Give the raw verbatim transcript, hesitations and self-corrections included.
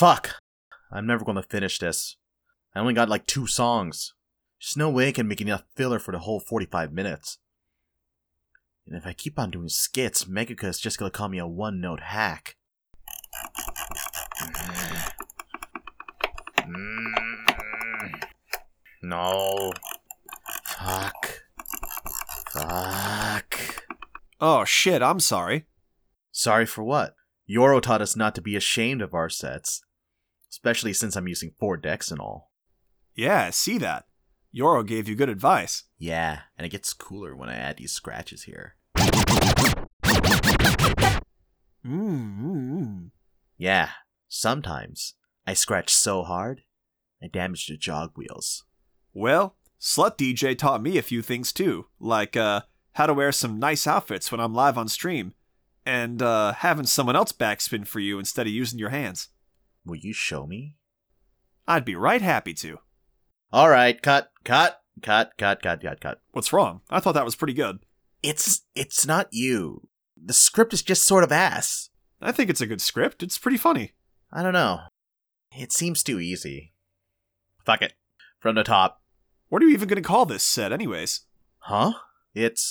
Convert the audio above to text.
Fuck. I'm never gonna finish this. I only got like two songs. There's no way I can make enough filler for the whole forty-five minutes. And if I keep on doing skits, Megaka is just gonna call me a one-note hack. No. Fuck. Fuck. Oh shit, I'm sorry. Sorry for what? Yoro taught us not to be ashamed of our sets. Especially since I'm using four decks and all. Yeah, I see that. Yoro gave you good advice. Yeah, and it gets cooler when I add these scratches here. Mm-hmm. Yeah, sometimes I scratch so hard, I damage the jog wheels. Well, Slut D J taught me a few things too, like uh, how to wear some nice outfits when I'm live on stream, and uh, having someone else backspin for you instead of using your hands. Will you show me? I'd be right happy to. Alright, cut, cut, cut, cut, cut, cut, cut. What's wrong? I thought that was pretty good. It's, it's not you. The script is just sort of ass. I think it's a good script. It's pretty funny. I don't know. It seems too easy. Fuck it. From the top. What are you even going to call this set anyways? Huh? It's